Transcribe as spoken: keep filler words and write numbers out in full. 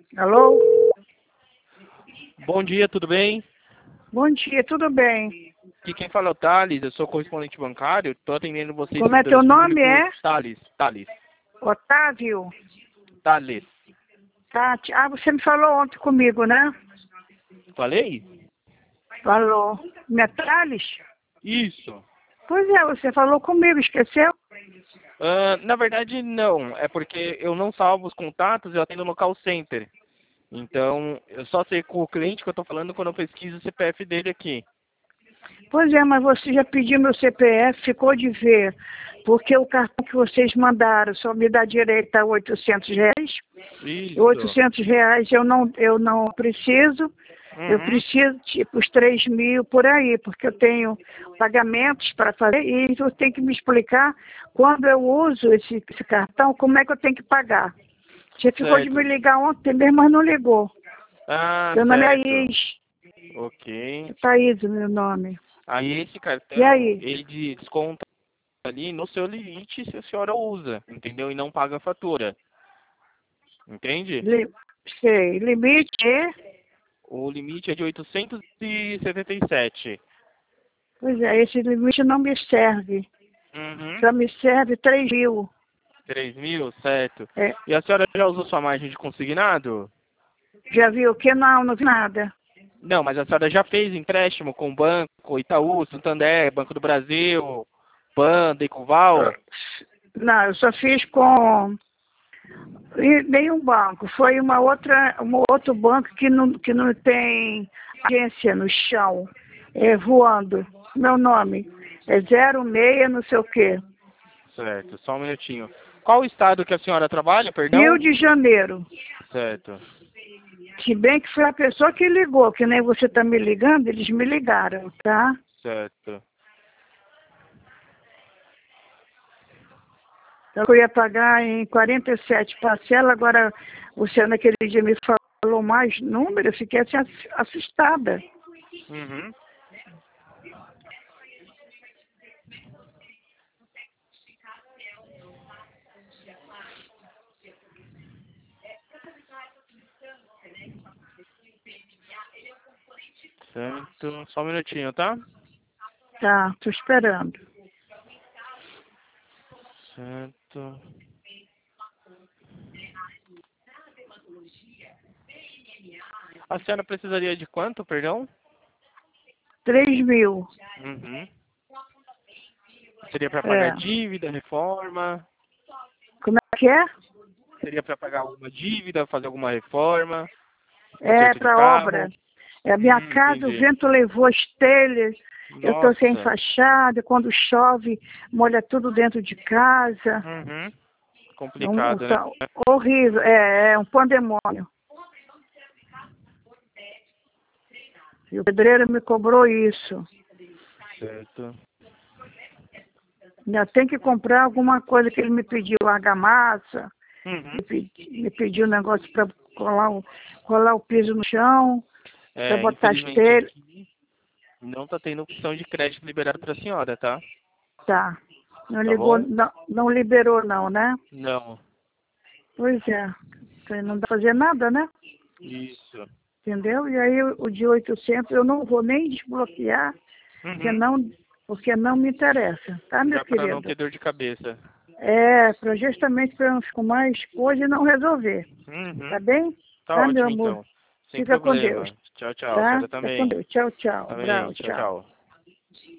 Alô? Bom dia, tudo bem? Bom dia, tudo bem? Aqui quem fala é o Thales, eu sou correspondente bancário, estou atendendo vocês Como é pelo teu nome, público. é? Thales, Thales, Otávio? Thales. Tati. Ah, você me falou ontem comigo, né? Falei? Falou. Metales? Isso. Pois é, você falou comigo, esqueceu? Ah, na verdade, não. É porque eu não salvo os contatos, eu atendo no call center. Então, eu só sei com o cliente que eu estou falando quando eu pesquiso o C P F dele aqui. Pois é, mas você já pediu meu C P F, ficou de ver. Porque o cartão que vocês mandaram só me dá direito a oitocentos reais. E Isso. oitocentos reais eu não, eu não preciso. Eu Uhum. preciso, tipo, os três mil por aí, porque eu tenho pagamentos para fazer e você tem que me explicar quando eu uso esse, esse cartão, como é que eu tenho que pagar. Você ficou de me Certo. ligar ontem mesmo, mas não ligou. Ah, Meu nome é certo. Thaís. Ok. Thaís, o meu nome. Aí esse E cartão, aí? ele de- desconta ali no seu limite se a senhora usa, entendeu? E não paga a fatura. Entende? Li, sei, limite é? O limite é de oitocentos e setenta e sete. Pois é, esse limite não me serve. Uhum. Só me serve três mil. três mil, certo. É, E a senhora já usou sua margem de consignado? já viu que não, não vi nada. Não, mas a senhora já fez empréstimo com o banco, Itaú, Santander, Banco do Brasil, Panda, Ecoval? Não, eu só fiz com e nenhum banco. Foi uma outra, um outro banco que não, que não tem agência no chão, é, voando. Meu nome é zero seis não sei o quê. Certo, só um minutinho. Qual o estado que a senhora trabalha, Rio perdão? de Janeiro. Certo, Se bem que foi a pessoa que ligou, que nem você está me ligando, eles me ligaram, tá? certo. Então, eu ia pagar em quarenta e sete parcelas, agora você naquele dia me falou mais número, eu fiquei assim ass- assustada. Uhum. Certo, só um minutinho, tá? Tá, tô esperando. Certo. A senhora precisaria de quanto, perdão? Três mil. Uhum. Seria para pagar É. dívida, reforma? Como é que é? Seria para pagar alguma dívida, fazer alguma reforma, É conserto de para carro? obra. É a minha Hum, casa, o entendi. vento levou as telhas, eu estou sem Nossa. fachada, quando chove, molha tudo dentro de casa. Uhum. É um, um Complicado, né? tá horrível, é, é um pandemônio. E o pedreiro me cobrou isso. Certo. Ainda tem que comprar alguma coisa que ele me pediu, argamassa, Uhum. me, pedi, me pediu um negócio para colar, o- colar o piso no chão, para É, botar as infelizmente telhas. aqui não tá tendo opção de crédito liberado para a senhora, tá? Tá. Não Tá ligou, bom? não, não liberou não, né? Não. Pois é. Então, não dá pra fazer nada, né? Isso. Entendeu? E aí o o de oitocentos eu não vou nem desbloquear, porque Uhum. não, porque não me interessa, tá, meu Já para não querido? ter dor de cabeça. É, pra, justamente para não ficar com mais coisa e não resolver, tá Uhum. bem? Tá Tá, meu ótimo amor? então. Sem Fica com Deus, problema. Tchau, tchau. A tá? senhora Fica com também. Deus. Tchau, tchau. Também. Brau, Tchau, tchau. tchau.